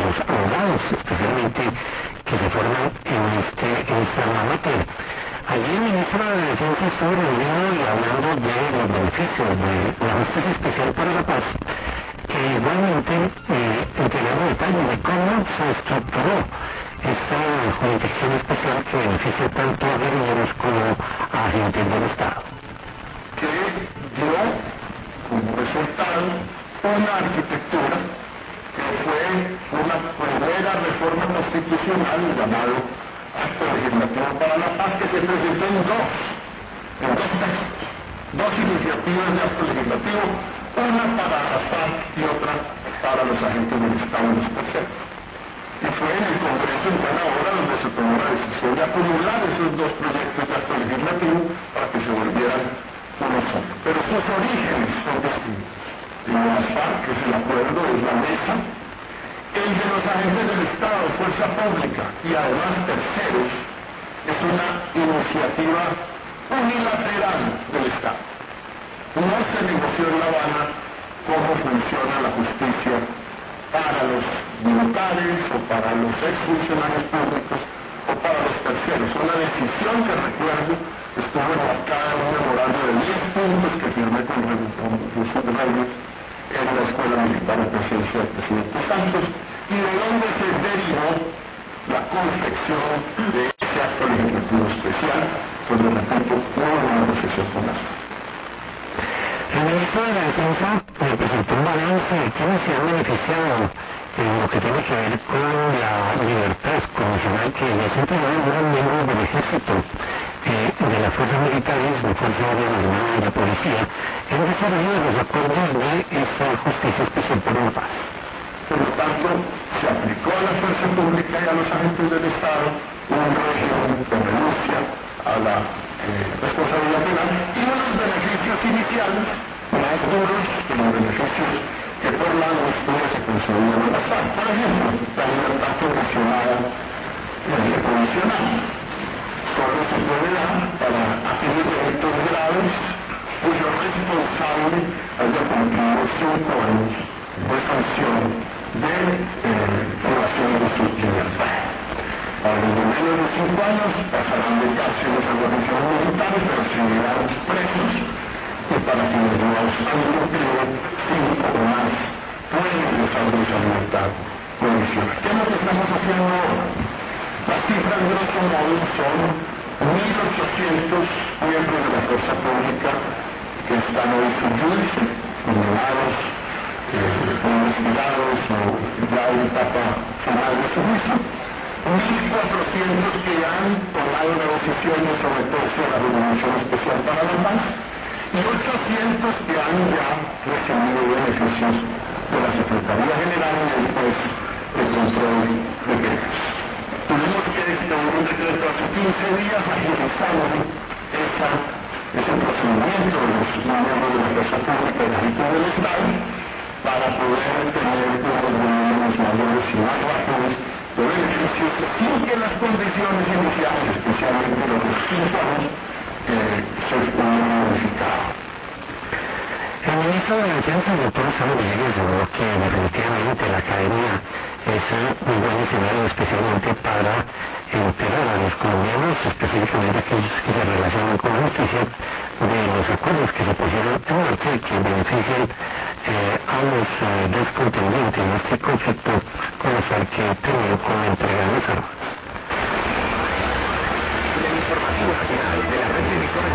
los abogados, especialmente que se forman en esta materia. Allí el ministro de Defensa estuvo reunido y hablando de los beneficios de la Justicia Especial para la Paz, que igualmente entregando detalles de cómo se estructuró esta jurisdicción especial que beneficia tanto a guerrilleros como a agentes del Estado. Que dio como resultado una arquitectura que fue una primera reforma constitucional llamado Acto Legislativo para la Paz, que se presentó en dos textos, dos iniciativas de acto legislativo, una para la FARC y otra para los agentes del Estado y los terceros. Y fue en el Congreso en buena hora donde se tomó la decisión de acumular esos dos proyectos de acto legislativo para que se volvieran uno solo. Pero sus orígenes son distintos. El de las FARC, que es el acuerdo, es la mesa. El de los agentes del Estado, fuerza pública y además terceros, es una iniciativa unilateral del Estado. No se negoció en La Habana cómo funciona la justicia para los militares o para los exfuncionarios públicos o para los terceros. Una decisión que recuerdo estuvo enmarcada en un memorando de 10 puntos que firmé con Jesús Reyes en la Escuela Militar en presencia del presidente Santos, y de donde se derivó la confección de ese acto legislativo especial, donde, repito, no hubo una negociación con las FARC. El ministro de la Defensa presentó un balance de quienes se han beneficiado en lo que tiene que ver con la libertad condicional que ya se entregó a algunos miembros del ejército, de las fuerzas militares, de fuerzas de la Armada y la policía, en desarrollo de los acuerdos de esta Justicia Especial para la Paz. Por lo tanto, se aplicó a la fuerza pública y a los agentes del Estado un régimen de renuncia a la responsabilidad penal y unos beneficios iniciales más duros que los beneficios que por la amnistía se concedían a las FARC. Por ejemplo, la libertad condicionada condicional solo se puede dar para aquellos delitos graves cuyo responsable haya cumplido 5 años de sanción de privación de sus libertades. A los de menos de 5 años pasarán de cárceles a guarniciones militares, pero seguirán presos, y para quienes no han cumplido 5 o más pueden ingresar de esa libertad provisional. ¿Qué es lo que estamos haciendo ahora? Las cifras grosso modo son 1.800 miembros de la fuerza pública que están hoy sin juicio, condenados, investigados o ya en etapa final de su juicio. 1.400 que han tomado la decisión de someterse a la Jurisdicción Especial para la Paz y 800 que han ya recibido beneficios de la Secretaría General y del juez de control de penas. Tuvimos que expedir un decreto hace 15 días agilizando ese procedimiento de los miembros de la fuerza pública y agentes del Estado para poder tener unos volúmenes mayores y más rápidos de beneficios sin que las condiciones iniciales, especialmente los de 5 años, se hubieran modificado. El ministro de la Defensa, el doctor Samuel Villegas, aseguró que definitivamente la academia es un buen escenario especialmente para enterar a los colombianos, específicamente aquellos que se relacionan con la justicia, de los acuerdos que se pusieron en marcha y que benefician a los dos contendientes en este conflicto con los que terminó con la entrega de las armas.